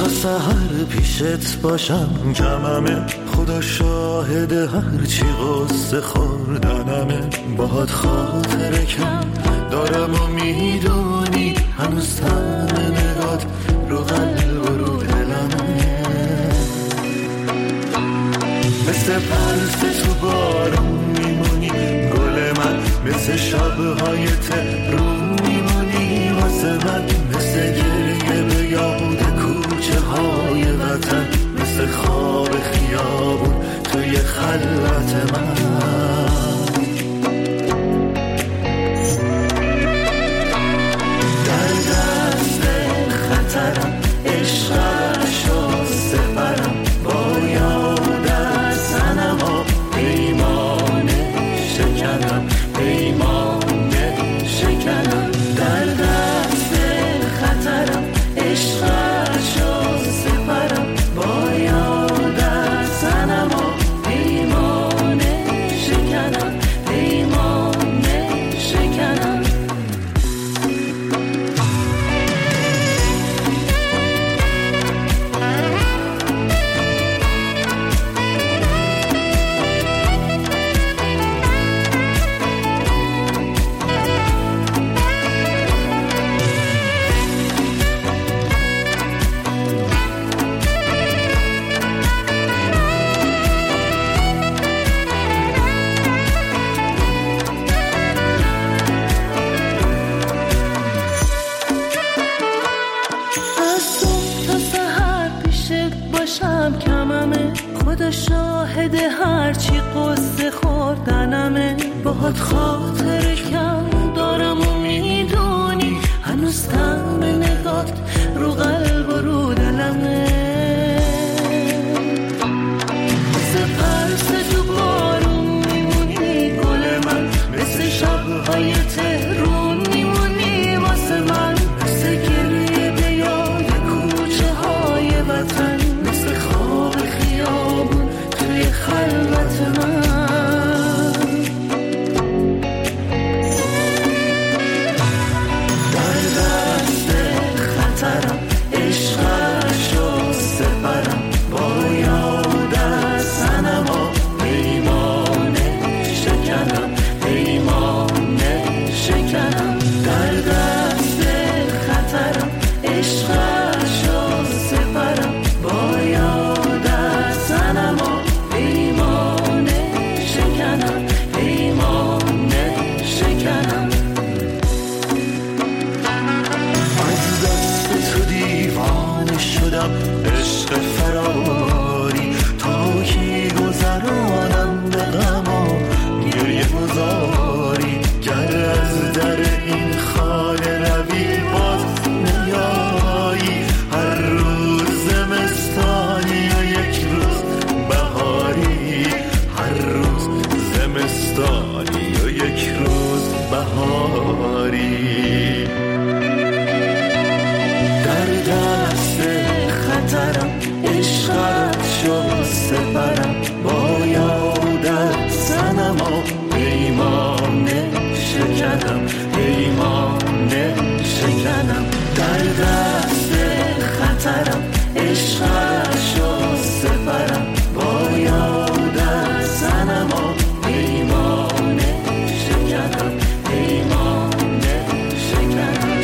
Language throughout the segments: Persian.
تا سحر پیشت باشم کممه، خدا شاهد هرچی قصه خوردنمه. باهات خاطره کم دارم و میدونی هنوز طعم نگات رو قلب و رو دلمه. مثل پرس تو بارون میمونی گل من، مثل شبهای تهرون میمونی واسه من، مثل گریه به یاد کوچه های وطن، مثل خواب خیابون توی خلوت من. در دست خطرم عشقشو سپرم، با یادت سنم و پیمانه شکنم، پیمانه شکنم. در دست خطرم عشقشو سپرم، با یادت سنم و پیمانه شکنم، پیمانه شکنم. خدا شاهد هرچی قصه خوردنمه. باهات خاطر کم دارم و میدونی هنوز طعم نگات رو قلب و رو دلمه. مثل پرس تو بارون میمونی گل من، مثل شبهای تهرون میمونی واسه من، مثل گریه به یاد کوچه های وطن، مثل خواب خیابون توی خلوت من. در دست خطرم عشقشو سپرم، با یادت سنم و پیمانه شکنم، پیمانه شکنم. در دست خطرم عشقشو سپرم، با یادت سنم و پیمانه شکنم، پیمانه شکنم. از دست تو دیوانه شدم عشق فراری، تا کی گذرانم به غم و گریه گذاری. گر از در این خانه روی باز نیایی، هر روز زمستانی و یک روز بهاری، هر روز زمستانی و یک روز بهاری. در دست خطرم عشقشو سپرم، با یادت سنم و پیمانه شکنم، پیمانه شکنم. در دست خطرم عشقشو سپرم، با یادت سنم و پیمانه شکنم، پیمانه شکنم.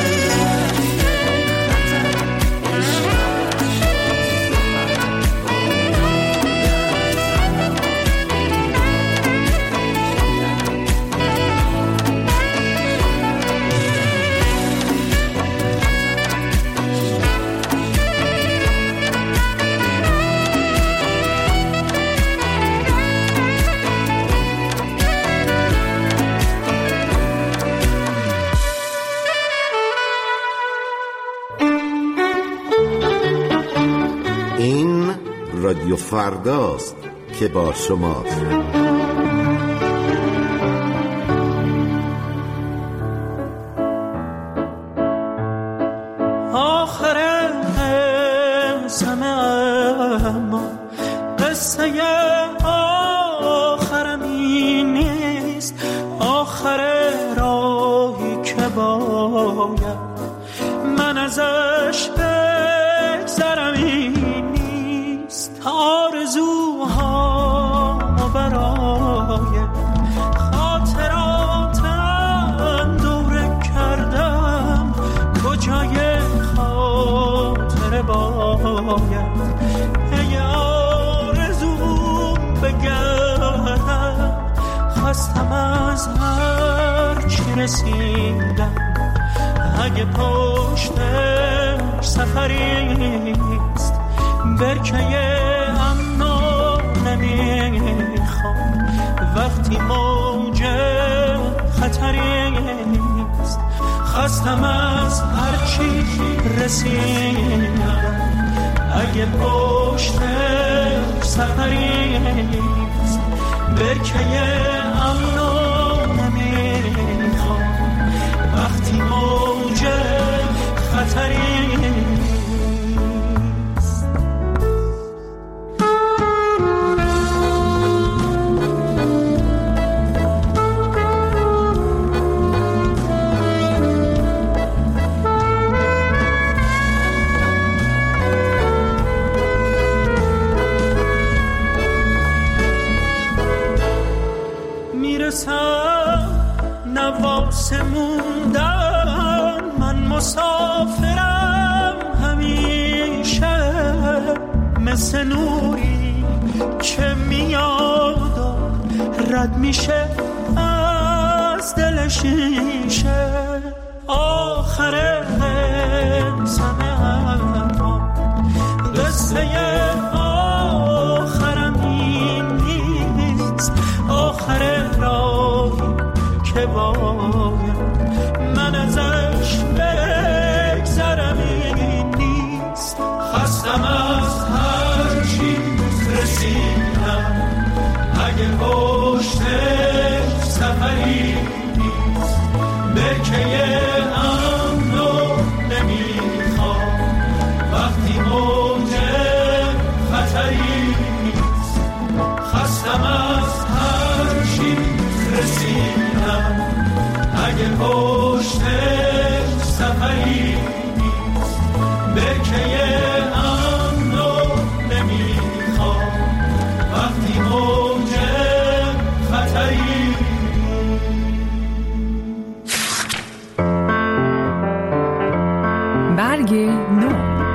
این رادیو فرداست که با شماست. آخر همسمه اما قصه آخرم این نیست، آخر راهی که باید من ازش بگذرم. باید ای آرزو بگردم خواستم از هر چی رسیدم اگه پشتش سفریست برکه امنا نمیخوام وقتی موج خطریست خواستم از هر چی رسیدم اگه پشتش سفریست برکه امنا نمیخوام وقتی موج خطریست نواسه موندن من مسافرم همیشه مثل نوری که میاد و رد میشه از دل شیشه آخر زمان قصه آخرم این نیست آخر راهی که باید من ازش بگذرم این نیست خواستم از هر چی رسیدم اگه پشتش سفری نیست برکه امنو نمیخوام وقتی موج خطری نیست خواستم از هر چی رسیدم اگه پشتش سفری نیست برکه امنو نمیخوام وقتی موج خطری برگ نو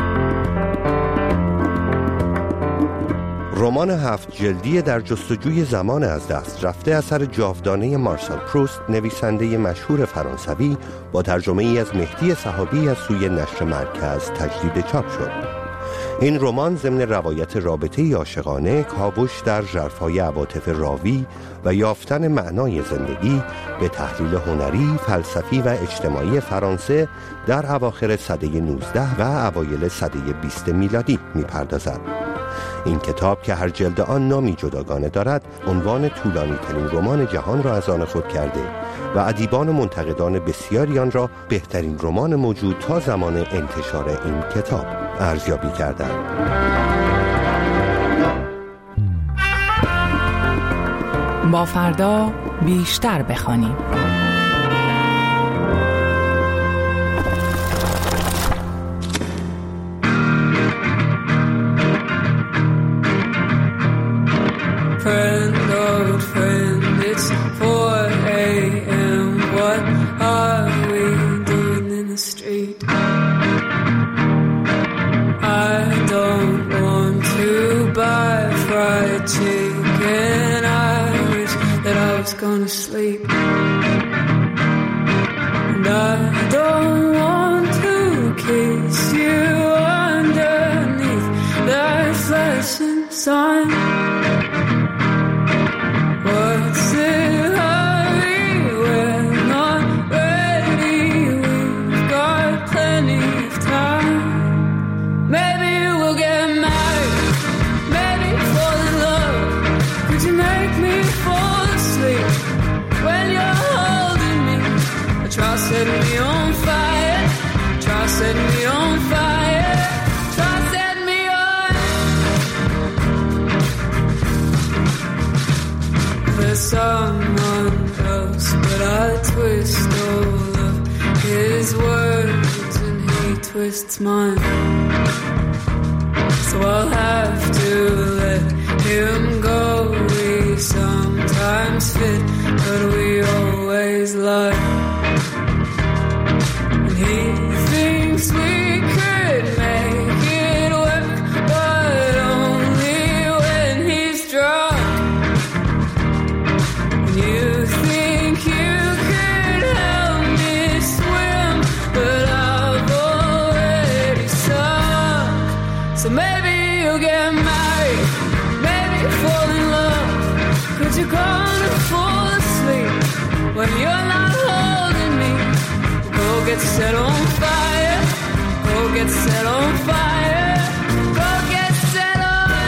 رمان 7 جلدی در جستجوی زمان از دست رفته اثر جاودانه مارسل پروست نویسنده مشهور فرانسوی با ترجمه ای از مهدی صحابی از سوی نشر مرکز تجدید چاپ شد. این رمان ضمن روایت رابطه عاشقانه کاوش در ژرفای عواطف راوی و یافتن معنای زندگی به تحلیل هنری، فلسفی و اجتماعی فرانسه در اواخر سده 19 و اوایل سده 20 میلادی می‌پردازد. این کتاب که هر جلد آن نامی جداگانه دارد عنوان طولانی ترین رمان جهان را از آن خود کرده و ادیبان و منتقدان بسیاری آن را بهترین رمان موجود تا زمان انتشار این کتاب ارزیابی کردند. با فردا بیشتر بخوانیم. Friend, old friend, it's 4 a.m. What are we doing in the street? I don't want to buy fried chicken. I wish that I was gonna sleep. And I don't want to kiss you underneath that flashing sign. What's the hurry? We're not ready. We've got plenty of time. Maybe we'll get married. Maybe fall in love. Could you make me fall asleep when you're holding me? Try setting me on fire. Try setting me on fire. Try setting me on. There's someone else, but I twist all of his words and he twists mine. So I'll have to let him go. We sometimes fit, but we always lie. And he thinks we could make it work get set on fire. Go get set on fire. Go get set on.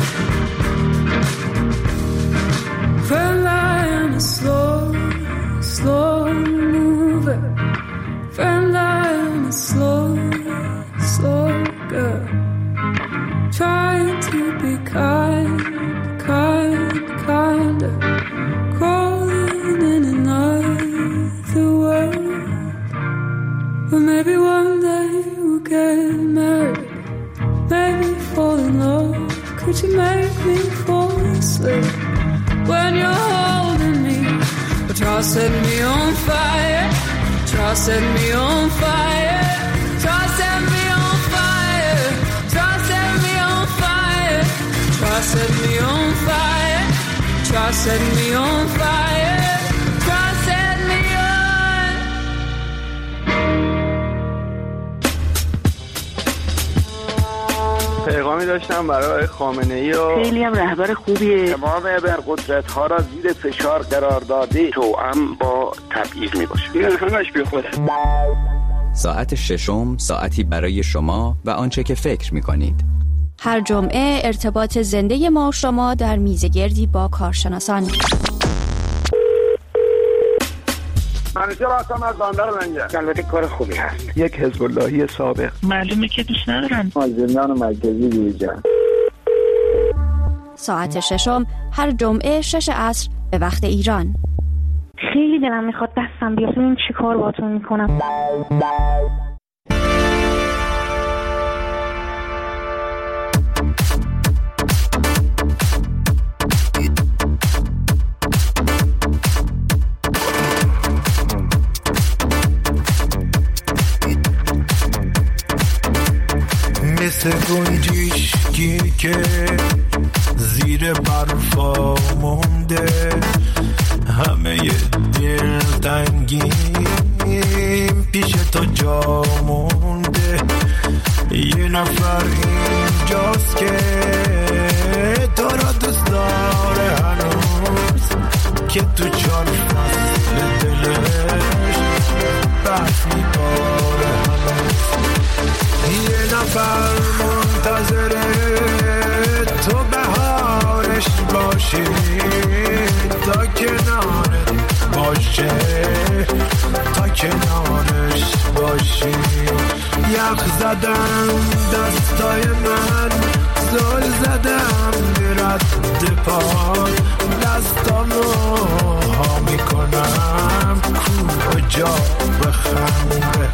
Friend, I am a slow mover. Friend, I am a slow girl. Trying to be kinder. Crawling in another world. But maybe one day we'll get married. Maybe fall in love. Could you make me fall asleep when you're holding me? But try set me on fire. Try set me on fire. Try set me on fire. Try set me on fire. Try set me on fire. Try set me on fire. Try set me on. پیغامی داشتم برای خامنه‌ای و خیلی هم رهبر خوبیه. تمام ابرقدرت‌ها را زیر فشار قرار داده توأم با تبعیض میباشه. این همش بیخوده. ساعت ششم، ساعتی برای شما و آنچه که فکر می‌کنید. هر جمعه ارتباط زنده ما و شما در میزگردی با کارشناسان. منیجر هستم از بندر لنگر. البته کار خوبی هست. یک حزب اللهی سابق. معلومه که دوست ندارن. زندان مرکزی بیرجان. ساعت ششم هر جمعه 6 عصر به وقت ایران. خیلی دلم میخواد دستم بیاد این چی کار باتون میکنم. مثل گنجشکی که زیر برفا مونده، همه دل تنگیم پیش تو جا مونده. یه نفر اینجاست که تو را دوست داره هنوز، که تو 4 فصل دلش برف میباره هنوز. یه نفر منتظره تو بهارش باشی، تا کنارت باشه، تا کنارش باشی. یخ زدم دستای من، زل زدم رد پاد، دستامو ها میکنم کجا بخنده.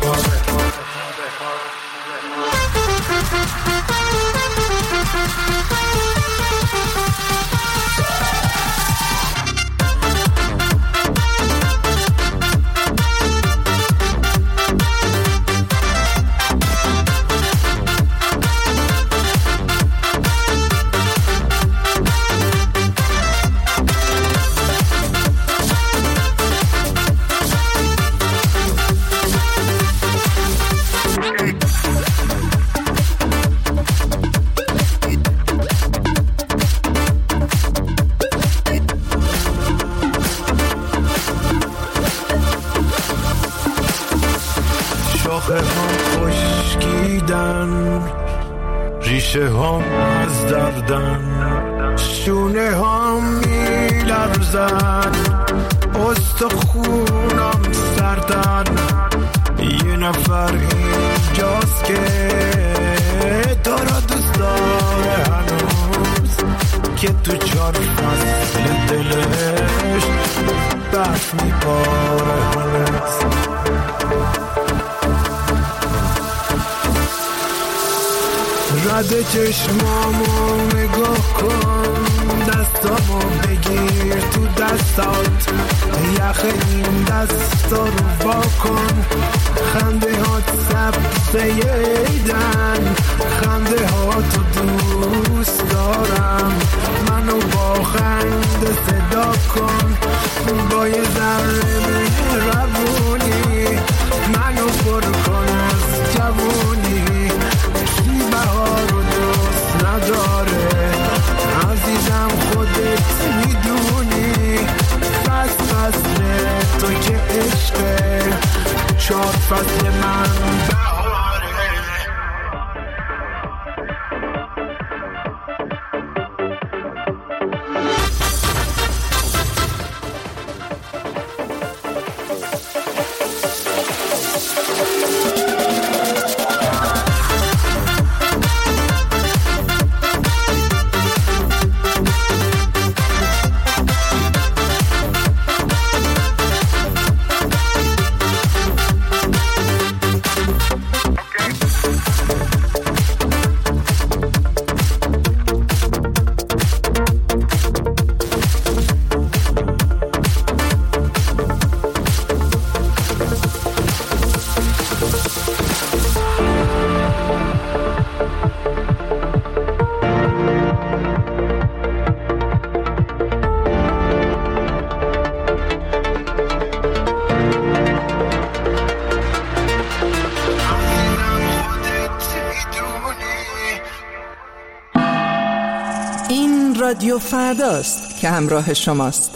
ریشه هم از دردن، شونه هم میلرزن، استخونم سردن. یه نفر اینجاست که تو را دوست داره هنوز، که تو 4 فصل دلش برف میباره هنوز. رد چشمامو نگاه کن، دستامو بگیر تو دستات، یخ این دستا رو وا کن. خنده هات سبزه ایدن، خنده هاتو دوست دارم. منو با خنده صدا کن، با یه ذره مهربونی منو پر کن از جوونی. بهارو دوست نداره عزیزم، خودت میدونی. فصل تو که عشقه، 4 فصل رادیو فرداست که همراه شماست.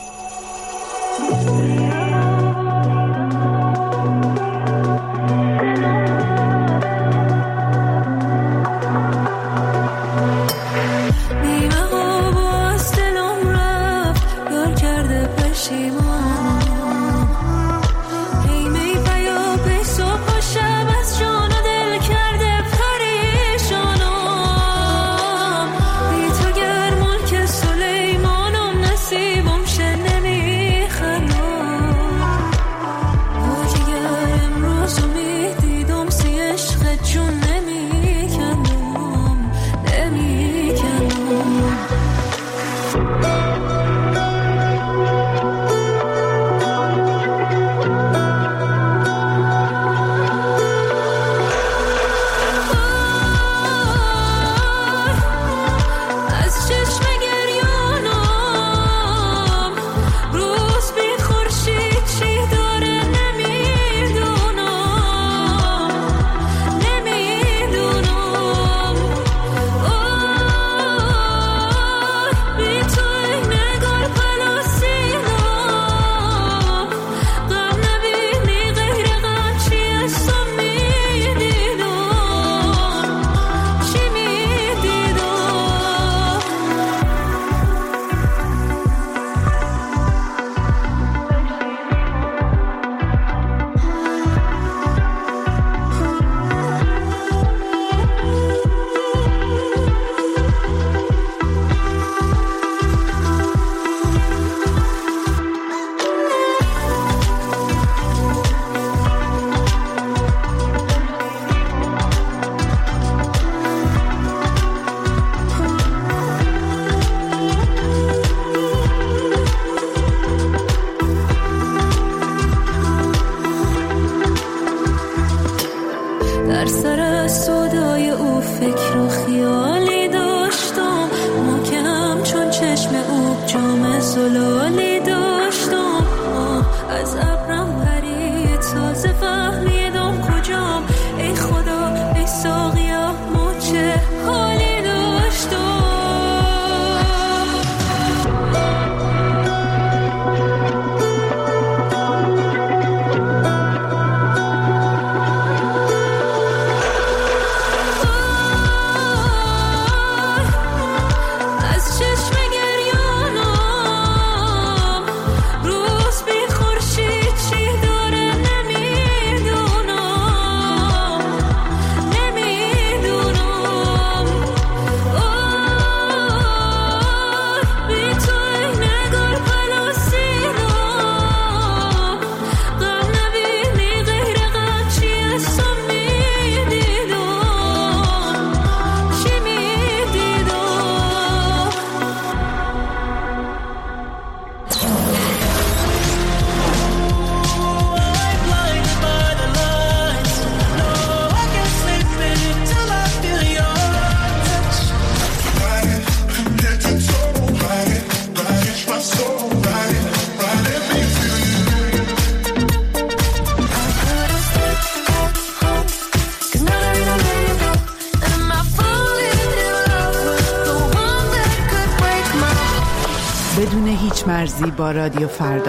بدون هیچ مرزی با رادیو فردا.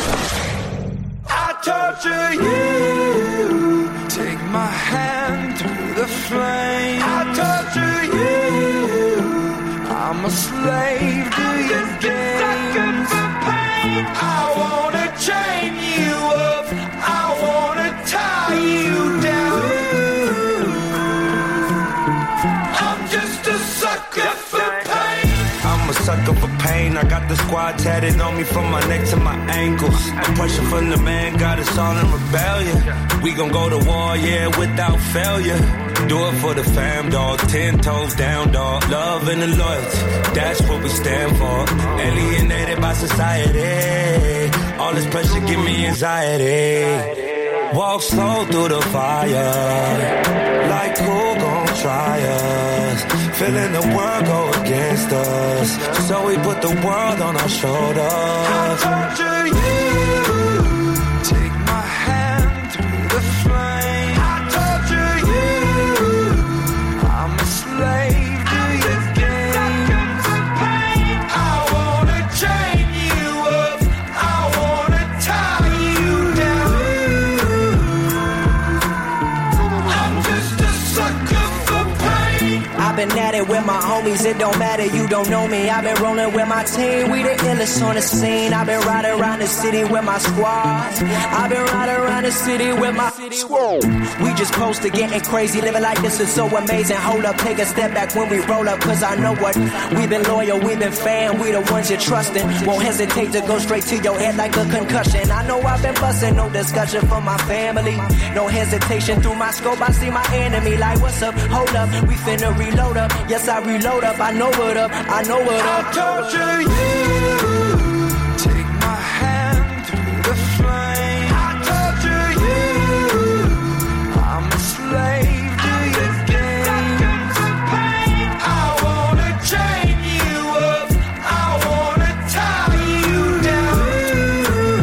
Sucker for pain, I got the squad tatted on me from my neck to my ankles. The pressure from the man got us all in rebellion. We gon' go to war, yeah, without failure. Do it for the fam, dog, 10 toes down, dog. Love and the loyalty, that's what we stand for. Alienated by society, all this pressure give me anxiety. Walk slow through the fire, like who gon' try us? Feeling the world go against us, so we put the world on our shoulders. I torture you, take my hand through the flame. I torture you, I'm a slave to your games. I've been at it with my homies, it don't matter, you don't know me. I've been rolling with my team, we the illest on the scene. I've been riding around the city with my squad. I've been riding around the city with my squad. We just posted getting crazy, living like this is so amazing. Hold up, take a step back when we roll up, cause I know what. We've been loyal, we've been fan, we the ones you're trusting. Won't hesitate to go straight to your head like a concussion. I know I've been busting, no discussion for my family. No hesitation, through my scope I see my enemy. Like what's up, hold up, we finna reload up. Yes, I reload up, I know what up, I know what up. I'll torture you, take my hand through the flame. I'll torture you, I'm a slave to your games. I wanna chain you up, I wanna tie you down.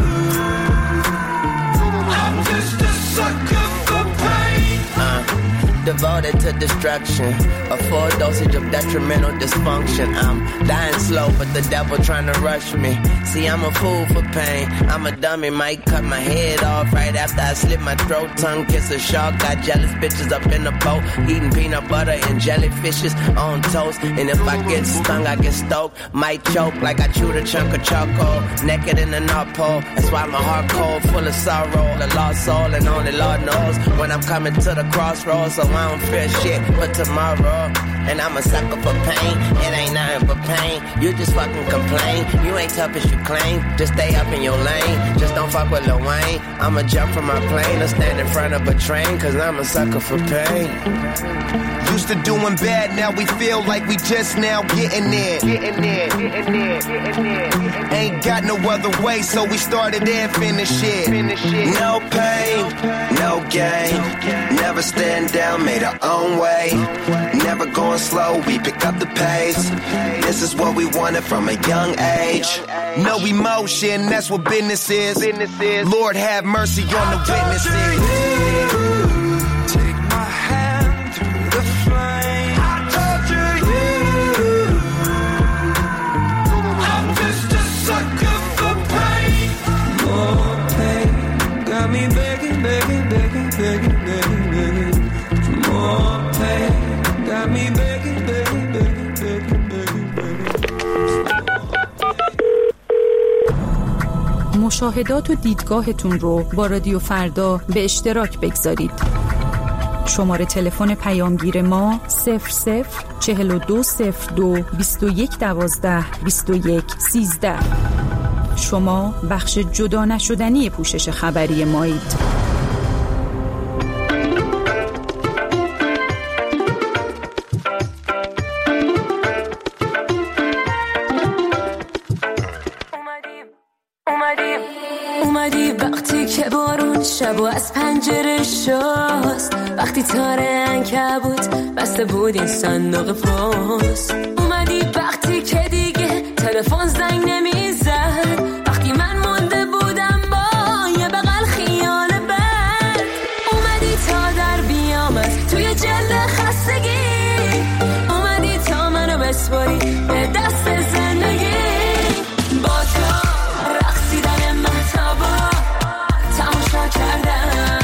I'm just a sucker for pain. Devoted to destruction, a full dosage of detrimental dysfunction. I'm dying slow, but the devil trying to rush me. See, I'm a fool for pain. I'm a dummy, might cut my head off right after I slit my throat. Tongue kiss a shark, got jealous bitches up in the boat, eating peanut butter and jellyfishes on toast. And if I get stung, I get stoked. Might choke like I chewed a chunk of charcoal. Naked in the North Pole, that's why my heart cold, full of sorrow. A lost soul, and only Lord knows when I'm coming to the crossroads. So I don't fear shit but tomorrow. And I'm a sucker for pain, it ain't nothing but pain. You just fucking complain, you ain't tough as you claim. Just stay up in your lane, just don't fuck with Lil Wayne. I'ma jump from my plane or stand in front of a train, cause I'm a sucker for pain. Used to doing bad, now we feel like we just now getting there. Ain't got no other way, so we started and finished it. No pain, no gain. Never stand down, made our own way. Never going slow, we pick up the pace. This is what we wanted from a young age. No emotion, that's what business is. Lord have mercy on the witnesses. Take my hand through the flame. I torture you. I'm just a sucker for pain. More pain got me begging, begging, begging, begging, begging, begging. More pain got me begging, begging, begging, begging, begging, begging. مشاهدات و دیدگاهتون رو با رادیو فردا به اشتراک بگذارید. شماره تلفن پیامگیر ما 00420221122113. شما بخش جدا نشدنی پوشش خبری مایید. اومدی وقتی که بارون شبو از پنجره شست، وقتی تاره عنکبوت بسته بود این صندوق پست. اومدی وقتی که دیگه تلفن زنگ نمیزد، وقتی من مونده بودم با یه بغل خیال بد. اومدی تا در بیام از توی جلد خستگی، اومدی تا منو بسپاری به دست زندگی. با تو رقصیدن مهتابا تماشا کردم،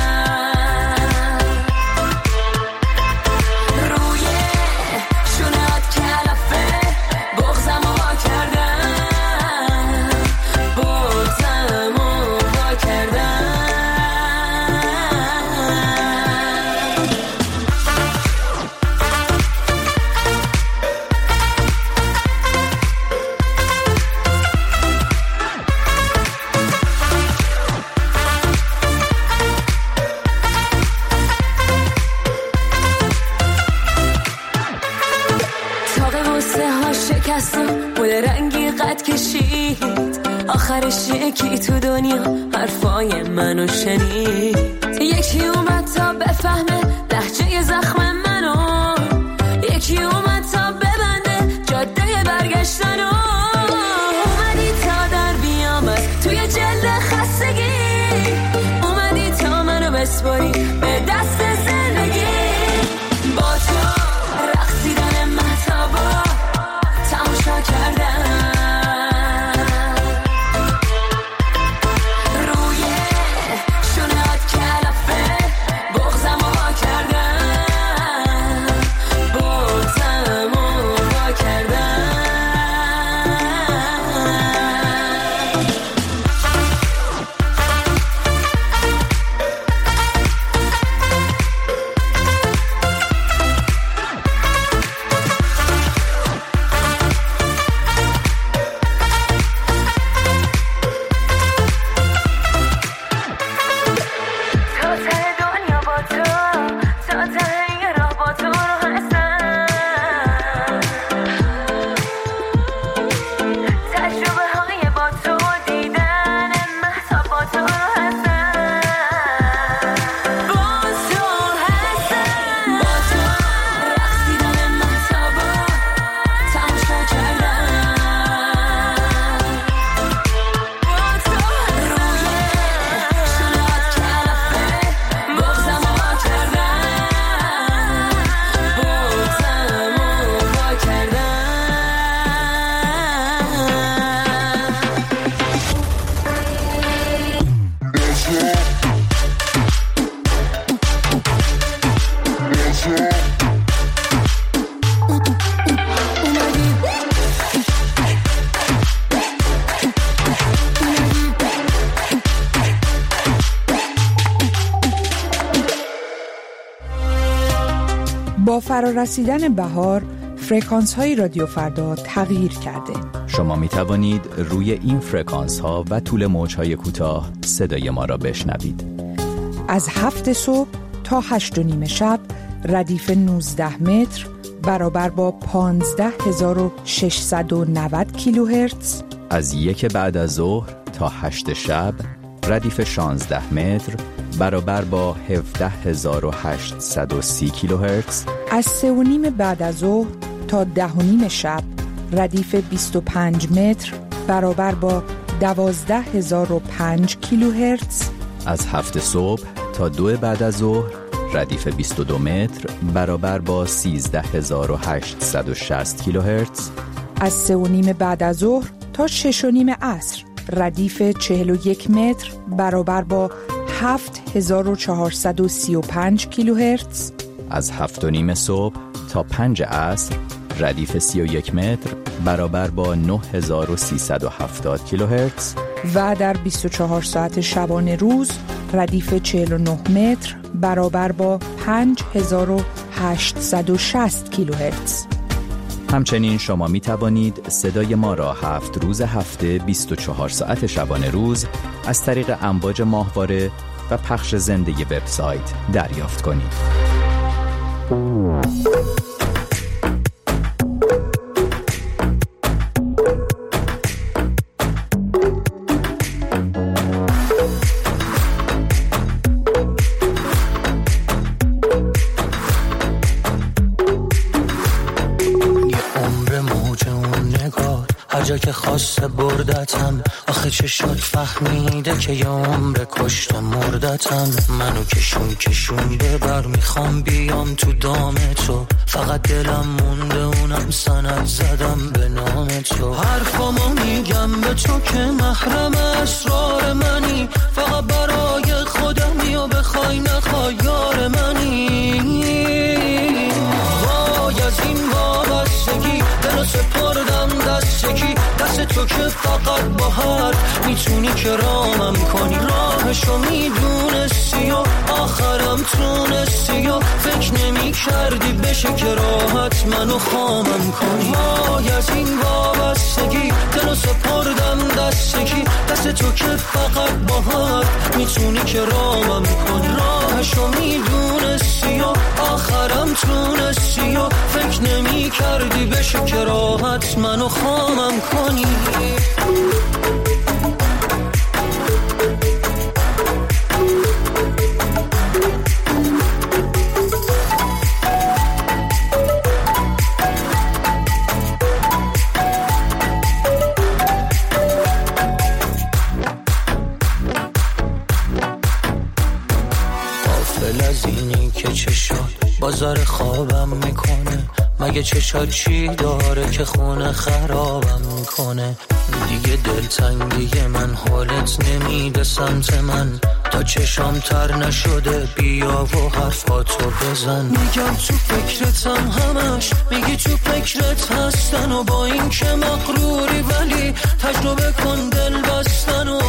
روی شونهات کلافه بغضمو وا کردم، بغضمو وا کردم. بوده رنگی قد کشید، آخرش یکی تو دنیا حرفای منو شنید. یکی اومد تا بفهمه لهجه زخم منو، یکی اومد تا ببنده جاده برگشتنو. اومدی تا در بیامد توی جلد خستگی، اومدی تا منو بسپاری به دست زندگی. با تو رقصیدن مهتابا تماشا کردم، روی شونهات کلافه بغضمو وا کردم، با فرارسیدن بهار، فرکانس های رادیو فردا تغییر کرده. شما می توانید روی این فرکانس ها و طول موج های کوتاه صدای ما را بشنوید. از 7 صبح تا 8:30 شب ردیف 19 متر برابر با 15690 کیلوهرتز. از 1 بعد از ظهر تا 8 شب ردیف 16 متر برابر با 17830 کیلوهرتز. از 3:30 بعد از ظهر تا 10:30 شب ردیف 25 متر برابر با 12005 کیلوهرتز. از 7 صبح تا 2 بعد از ظهر ردیف 22 متر برابر با 13860 کیلوهرتز. از 3:30 بعد از ظهر تا 6:30 عصر ردیف 41 متر برابر با 7435 کیلوهرتز. از 7:30 صبح تا 5 عصر ردیف 31 متر برابر با 9370 کیلوهرتز. و در 24 ساعت شبانه روز ردیف 49 متر برابر با 5860 کیلوهرتز. همچنین شما می توانید صدای ما را 7 روز هفته 24 ساعت شبانه روز از طریق امواج ماهواره و پخش زنده وبسایت دریافت کنید. جا که خواسته بردتم، آخه چشات فهمیده که یه عمر کشته مردتم. منو کشون ببر، میخوام بیام تو دام تو، فقط دلم مونده اونم سند زدم به نام تو. حرفامو میگم به تو که محرم اسرار منی، فقط برای خودمی و بخوای نخوای یار منی. وای از این وابستگی دلو سپردم دستگی، دست تو که فقط با حرف میتونی که رامم کنی. راهشو میدونستی و آخرم تونستی و فکر نمی کردی بشه که راحت منو خامم کنی. وای از این وابستگی دلو سپردم دستگی، دست تو که فقط با حرف میتونی که رامم کنی. راهشو میدونستی و آخرم تونستی و فکر نمی کردی بشه که راحت منو خامم کنی. غافل از اینی که چشات بازار خوابم میکنه، مگه چشات چی داره که خونه خرابم میکنه. دیگه دلتنگی من حالت نمیده سمت من، تا چشام تر نشده بیا و حرفاتو بزن. میگم تو فکرتم همش، میگی تو فکرت هستن و با این که مغروری ولی تجربه کن دل بستن. و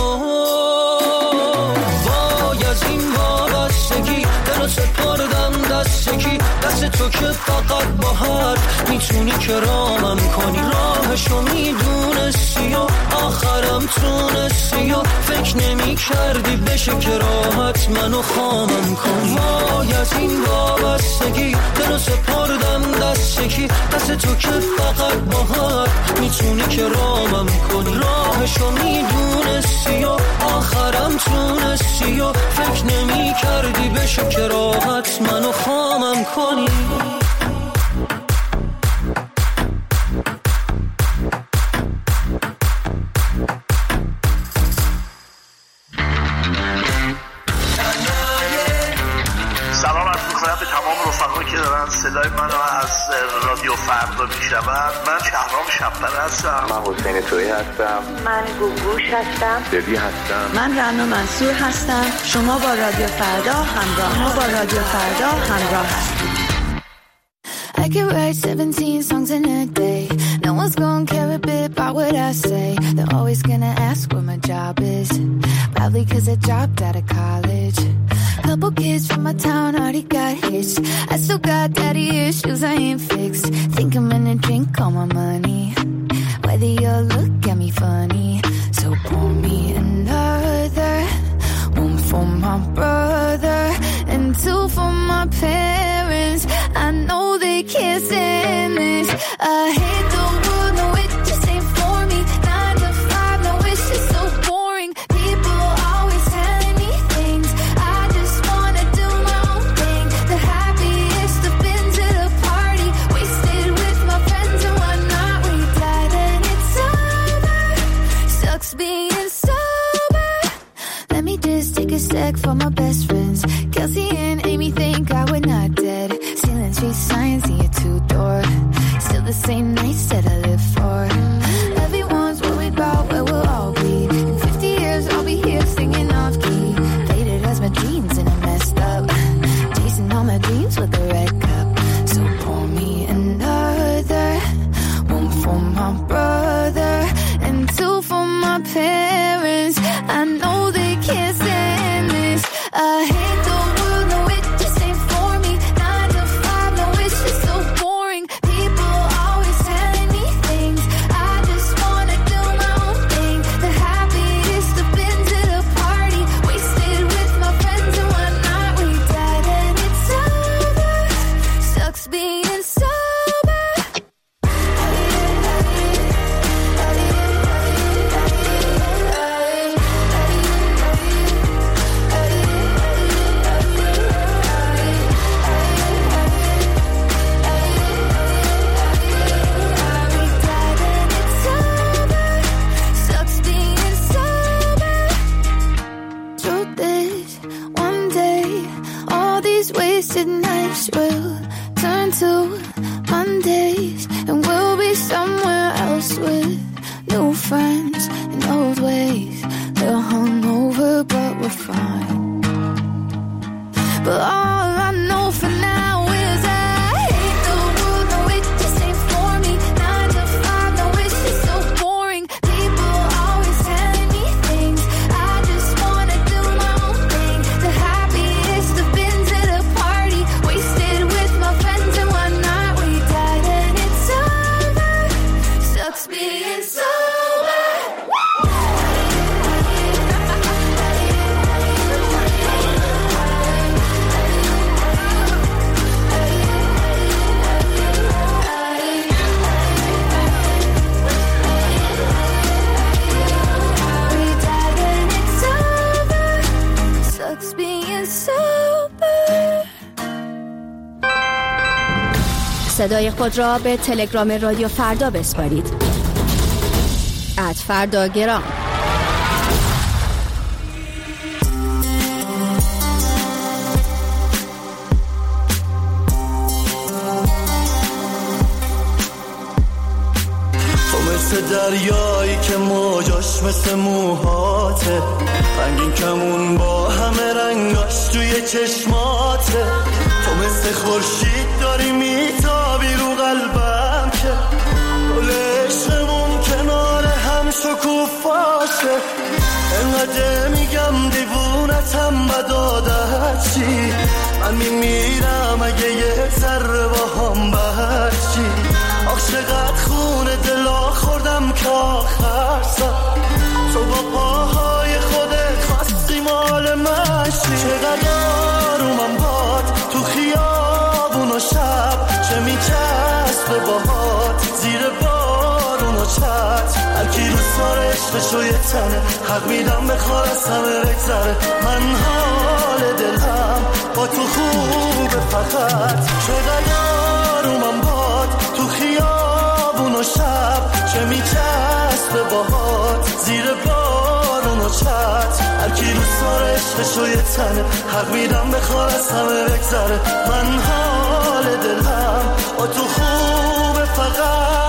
وای از این وابستگی دلو سپردم دستگی، دست تو که فقط با حرف میتونی که رامم کنی. راهشو میدونستی و آخرم تونستی و فکر نمی کردی بشه که راحت منو خامم کنی. وای از این وابستگی دلو سپردم دستگی، دست تو که فقط با حرف میتونی که رامم کنی. راهشو میدونستی و آخرم تونستی و فکر نمی کردی بشه که راحت منو خامم کنی. سلام عرض می‌کنم به تمام رفقایی که دارن صدای منو از رادیو فردا میشنون. من شهرام شب‌بر هستم. من حسین تویی هستم. من گوگوش هستم. دبی هستم. من رنا منصور هستم. شما با رادیو فردا همراه هستید. could write 17 songs in a day. No one's gonna care a bit about what I say. They're always gonna ask what my job is. Probably 'cause I dropped out of college. Couple kids from my town already got hitched. I still got daddy issues I ain't fixed. Think I'm gonna drink all my money, whether you'll look at me funny. So pour me another, one for my brother and two for my parents. I know they can't stand this. I hate the world, no it just ain't for me. 9 to 5, no it's just so boring. People always telling me things. I just wanna do my own thing. The happiest I've been to the party, wasted with my friends and whatnot. We died and it's over. Sucks being sober. Let me just take a sec for my best friends. Kelsey and Amy think I would not dead. Stealing street signs in your 2-door. Still the same nights that I live for. Everyone's worried about where we'll all be. In 50 years I'll be here singing off key. Faded as my dreams and I'm messed up. Chasing all my dreams with a red cup. So pour me another, one for my brother and two for my parents. I know they can't stand this. I hate the world, no it just ain't for me. 9 to 5, no it's just so boring. People always telling me things. I just wanna do my own thing. The happiest I've been to the party, wasted with my friends and whatnot. We died and it's over. Sucks being sober. Wasted nights will turn to Mondays, and we'll be somewhere else with new friends and old ways. They're hungover, but we're fine. But all I know for now is I hate the world, no it just ain't for me. 9 to 5, no it's just so boring. People always telling me things. I just wanna do my own thing. The happiest I've been to the party, wasted with my friends and whatnot. We died and it's over. Sucks being sober. صدای خود را به تلگرام رادیو فردا بسپارید. @فرداگرام. تو مثل دریایی که موجاش مثل موهاته، رنگین کمون با همه رنگاش توی چشماته. تو مثل خورشید داری میتابی رو قلبم که گل عشقمون کنار هم شکوفاشه. انقدر میگم دیوونتم بد عادت چی، من میمیرم اگه یه ذره با هم برچی. آخ چقدر خونه دلا خوردم که آخر سر تو با پاهای خودت خواستی مال من شی. چقدر آرومم باد تو خیابون و شب، چه میچسبه باهات زیر بارون و چت. هرکی رو سار عشقشو یه تنه، حق میدم بخوار از همه بگذره. من حال دلم با تو خوبه فقط. چقدر آرومم باد تو خیابون و شب، چه میچسبه باهات زیر بارون و چت. هرکی رو سار عشقشو یه تنه، حق میدم بخوار از همه بگذره. من حال دلم با تو خوبه فقط.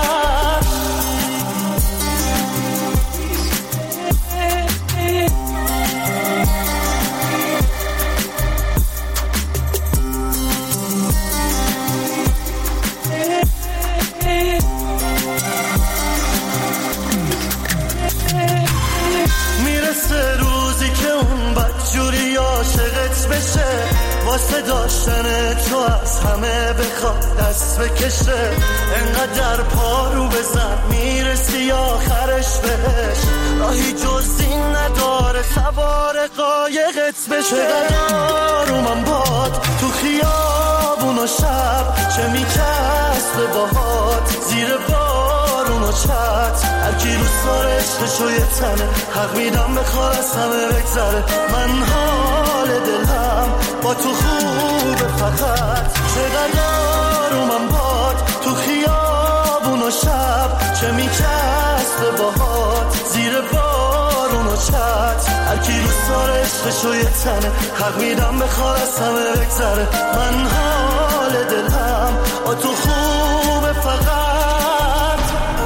داشتن تو از همه بخواد دست بکشه، انقدر پارو بزن میرسی آخرش بهش، راهی جز این نداره سوار قایقت بشه. چقدر من باد تو خیابون و شب، چه میچسبه باهات زیر بارون و چت، هر کی روست داره عشقشو یه تنه، حق میدم بخواد از همه بگذره. من حال دلم با تو خوبه فقط، چقدر من باد تو خیابون و شب، چه میچسبه باهات زیر بارون و چت، هر کی روست داره عشقشو یه تنه، حق میدم بخواد از همه بگذره. من حال دلم با تو خوبه فقط.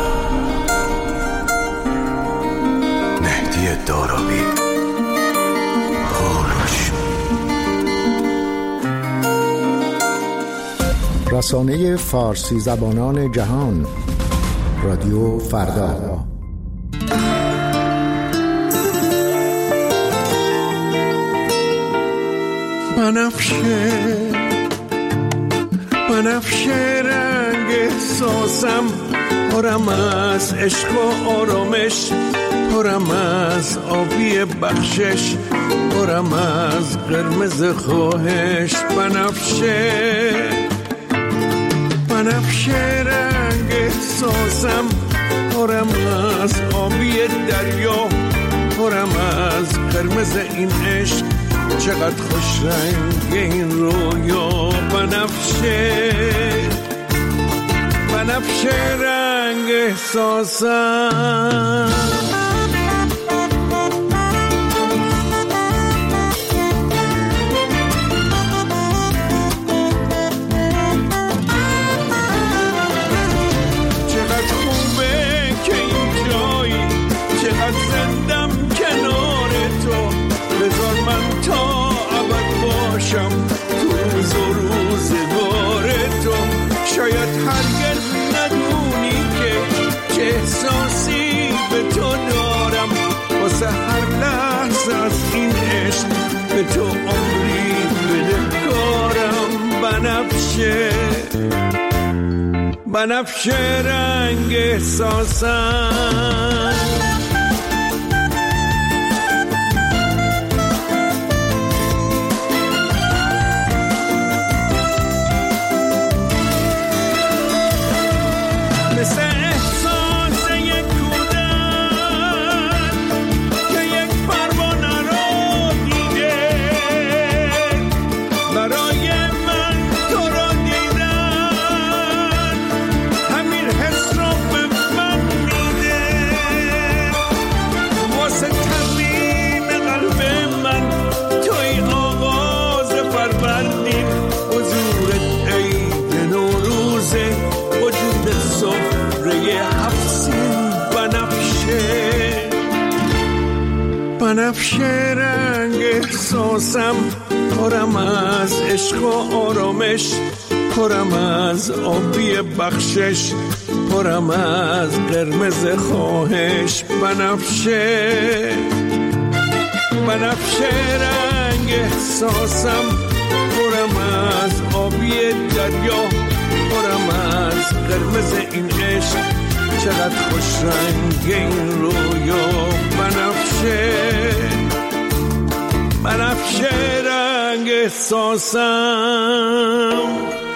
مهدی دارابی، خورش. رسانه فارسی زبانان جهان، رادیو فردا. بنفشه رنگ احساسم، پرم از عشق و آرامش، پرم از آبی بخشش، پرم از قرمز خواهش. بنفشه رنگ احساسم، پرم از آبی دریا، پرم از قرمز این عشق، چقدر خوش رنگ این رویا. بنفشه رنگ احساسم. چقدر خوبه که این جایی، چقدر زندم کنار تو، بذار من تا ابد باشم تو روز و روزگار تو. شاید هرگز ندونی که چه احساسی به تو دارم، واسه هر لحظه از این عشق به تو عمری بدهکارم. بنفشه رنگ احساسم. مثل احساس یک کودک که یک پروانه رو دیده، برای من تو رو دیدن همین حس رو به من میده. واسه تمیم قلب من توی آغاز فروردین، حضورت عید نوروزه، وجود سفره هفسین. بنفشه رنگ احساسم، پرم از عشق و آرامش، پرم از آبی بخشش، پرم از قرمز خواهش. بنفشه رنگ احساسم، پرم از آبی دریا، پرم از قرمز این عشق، چقدر خوش رنگ این رویا. بنفشه رنگ احساسم.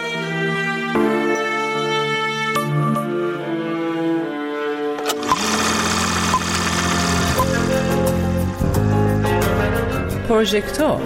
پروژکتور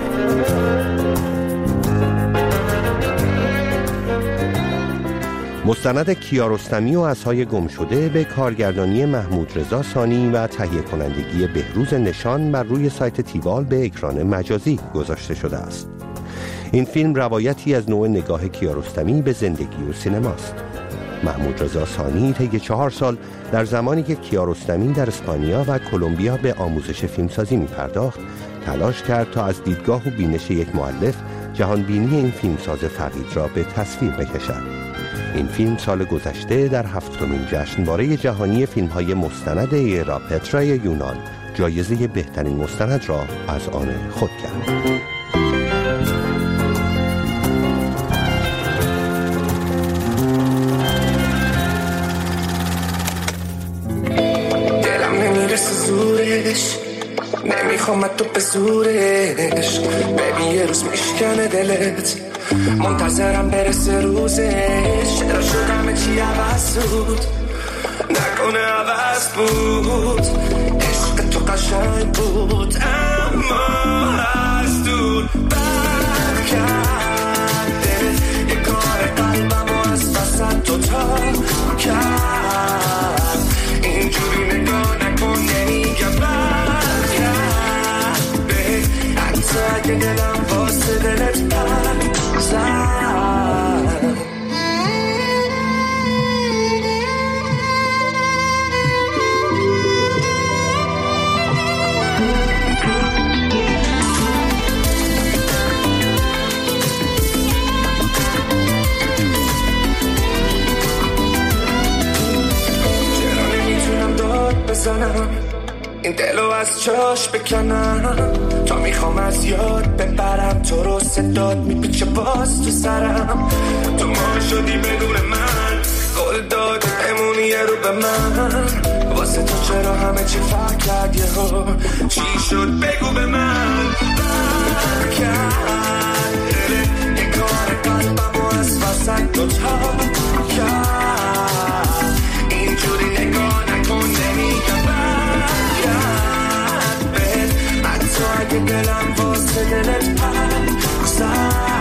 مستند کیارستمی و عصای گم شده به کارگردانی محمود رضا ثانی و تهیه کنندگی بهروز نشان بر روی سایت تیوال به اکران مجازی گذاشته شده است. این فیلم روایتی از نوع نگاه کیارستمی به زندگی و سینماست. محمود رضا ثانی طی 4 سال در زمانی که کیارستمی در اسپانیا و کلمبیا به آموزش فیلمسازی می‌پرداخت، تلاش کرد تا از دیدگاه و بینش یک مؤلف جهانبینی این فیلمساز فقید را به تصویر بکشد. این فیلم سال گذشته در 7مین جشنواره جهانی فیلم‌های مستند ایرا پترای یونان جایزه بهترین مستند را از آن خود کرد. میخوام تو به زورش ببین یه روز میشکنه دلت منتظرم برسه روزش چرا شد همه چی عوض بود نکنه عوض بود عشق تو قشنگ بود اما از دور برگرده یه کار قلبم و از وسط تو تا کرد اینجوری نگاه نکن نمیگم برگرده حتی اگه دلم واسه دلت پر زد این دلو از جاش بکنم تا میخوام از یاد ببرم تو رو صدات میپیچه باز تو سرم تو ما شدی بدون من قول دادی بمونی یه رو به من واسه تو چرا همه چی فرق کرد یه ها چی شد بگو به من برکرد یه کار قلبم و از وسط دوتا کرد اینجوری نگاه نکن نمیگم حتی اگه دلم واسه دلت پر زد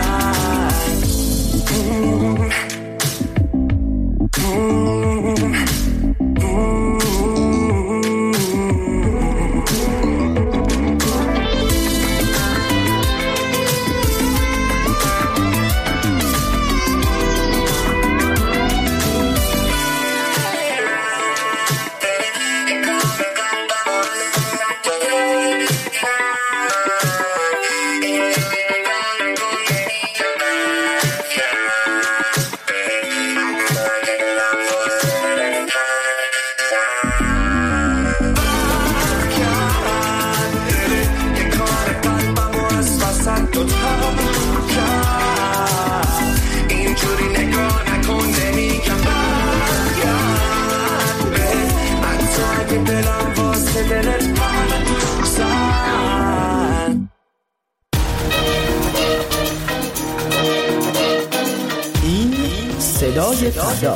صدای فردا،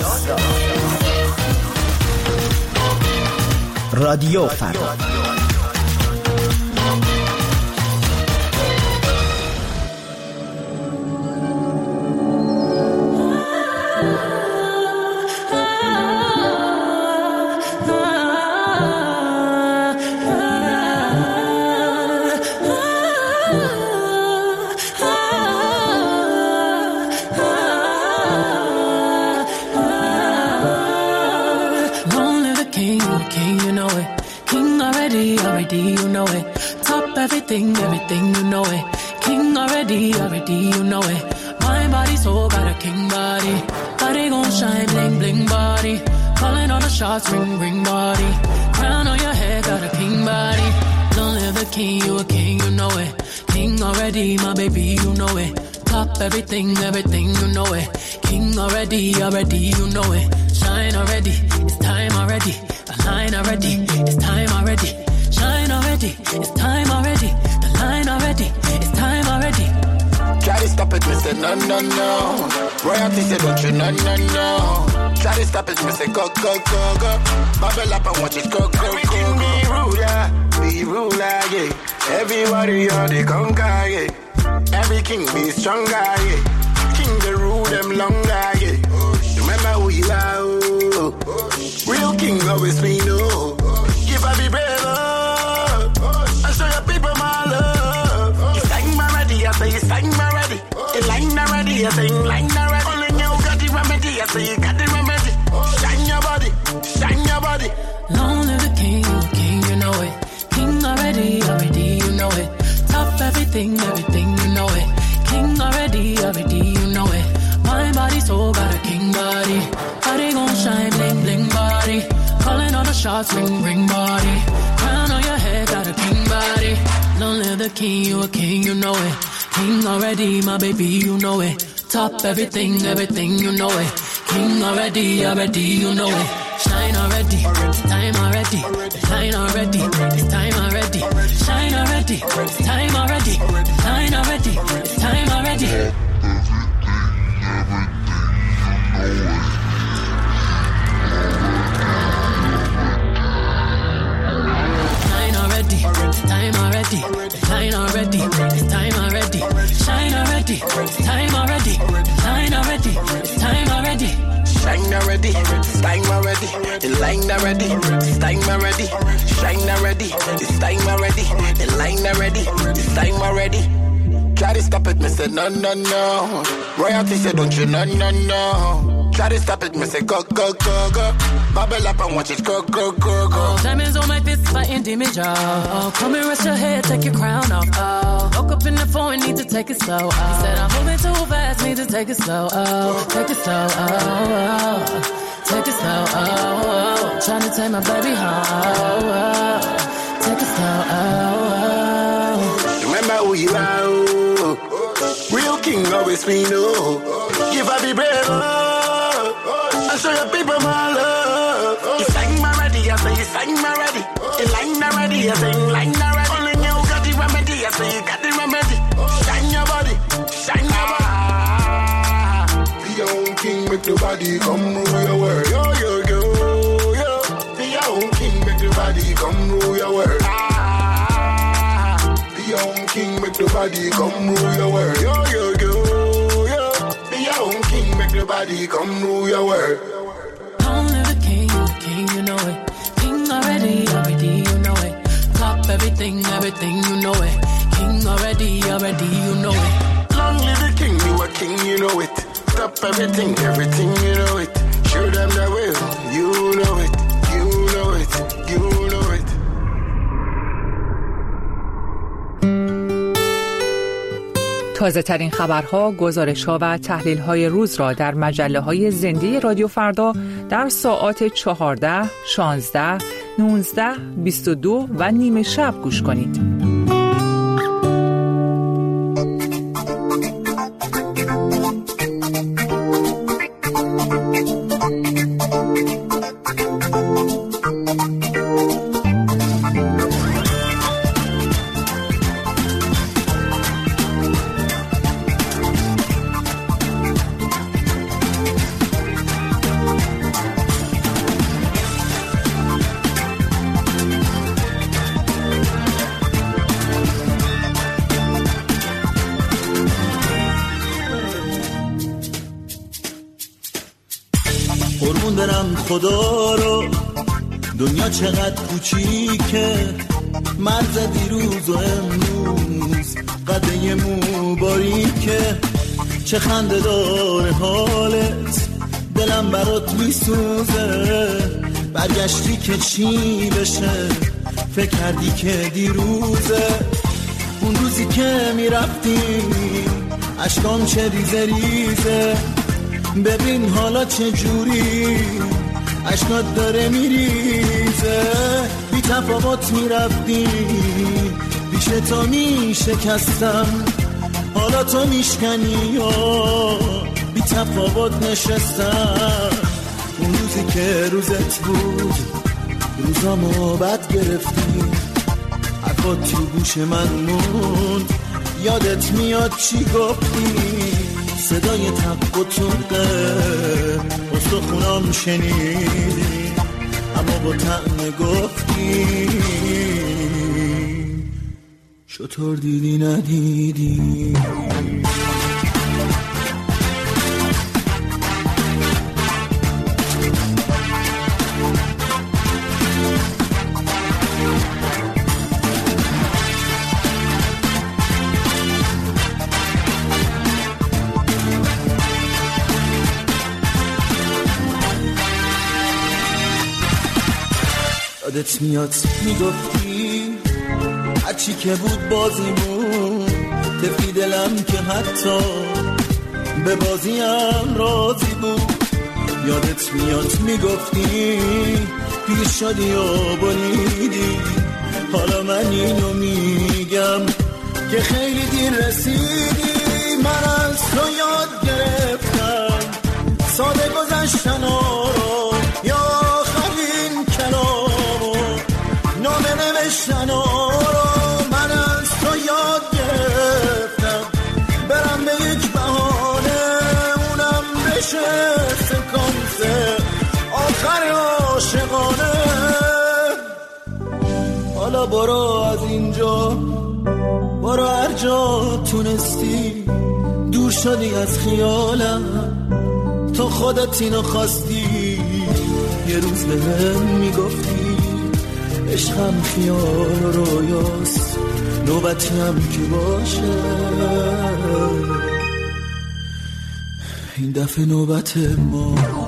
رادیو فردا. Everything, you know it. King already, you know it. My body so got a king body. Body gon' shine, bling, bling body. Calling all the shots, ring, ring body. Crown on your head, got a king body. Don't live the king, you a king, you know it. King already, my baby, you know it. Top everything, you know it. King already, you know it. Shine already, it's time already. Align already, it's time already. Shine already, it's time already. The line already, it's time already. Try to stop it, me say no, no, no. Royalty say don't you, no, no, no. Try to stop it, me say go, go, go, go. Bubble up and watch it go, go, go, go. Be ruler, yeah. Everybody on the conquer, yeah. Every king be stronger, yeah. King the rule them longer, yeah. Remember who you are, oh. Real king always be no. If I be brave, I show your people my love. You sang my ready, I say you sang my ready. You line already, I say you line already. Only you got the remedy, I say you got the remedy. Shine your body, shine your body. Long live the king, you know it. King already, you know it. Top everything, you know it. King already, you know it. My body so got a king body. Body gon' shine, bling, bling body. Calling all the shots, ring, ring body. Crown on your head, got a king body. Long live the king, you know it. King already, my baby, you know it. Top everything, you know it. King already, you know it. Shine already, it's time already. Shine already, it's time already. Shine already. already. It's time already. It's time already. It's time already. Time already, time already, it's time already. Shine already, it's time already. Shine already, it's time already. Shine already, it's time already. The line already, it's time already. Shine already, it's time already. The line already, it's time already. Try to stop it, me say no, no, no. Royalty say don't you, no, no, no. Try to stop it, me say go, go, go, go. Bubble up and watch it go, go, go, go. Diamonds on my fist, fighting damage, oh. Come and rest your head, take your crown off, oh. Woke up in the phone, need to take it slow, oh. He said I'm moving too fast, need to take it slow, oh. Take it slow, oh, oh. Take it slow, oh, oh. Trying to take my baby home, oh, oh. Take it slow, oh, oh. Remember who you are, oh. Real king always we know. Give up the brave, oh. And show your people my love. You sang my ready, I say you sang my ready. You line already, I say you line already. Only you got the remedy, I say you got the remedy. Shine your body, shine your body. Be your own king, make the body come rule your world. Yo, yo, yo, yo. Be your own king, make the body come rule your world. Be your own king, make the body come rule your world. Yo, yo, yo, yo. Be your own king, make the body come rule your world. Only the king, you know it. King already, already, you know it. Top everything, everything, you know it. King already, already, you know it. Long live the king, you a king, you know it. Top everything, everything, you know it. Show them the will, you know it. You know it, you know it. تازه ترین خبرها، گزارش‌ها و تحلیل‌های روز را در مجله‌های زنده رادیو فردا در ساعات 14، 16، 19، 22 و نیمه شب گوش کنید. خدا رو دنیا چقدر کوچیکه، مرز دیروز و امروز قده مو باریکه. چه خنده داره حالت، دلم برات میسوزه. برگشتی که چی بشه، فکر کردی که دیروزه. اون روزی که میرفتی اشکام چه ریزه ریزه. ببین حالا چه جوری اشکات داره میریزه. بی تفاوت میرفتی پیش تو میشکستم، حالا تو میشکنی یا بی تفاوت نشستم. اون روزی که روزت بود روزامو بد گرفتی، حرفات تو گوش من موند، یادت میاد چی گفتی. صدای تق و تقه استخونام شنیدی، اما با طعم گفتی چطور دیدی ندیدی. یادت میاد میگفتی هرچی که بود بازیمون، تفی دلم که حتی به بازیم راضی بود. یادت میاد میگفتی پیر شدی و بریدی، حالا من اینو میگم که خیلی دیر رسیدی. من از تو یاد گرفتم ساده گذشتن رو، یا آخرین کلام نامه نوشتن رو. من از حالا برو از اینجا، برو هر جا تونستی، دور شدی از خیالم، تو خودت اینو خواستی. یه روز به هم میگفتی عشقم خیال و رویاست، نوبتی هم که باشه، این دفعه نوبت ما.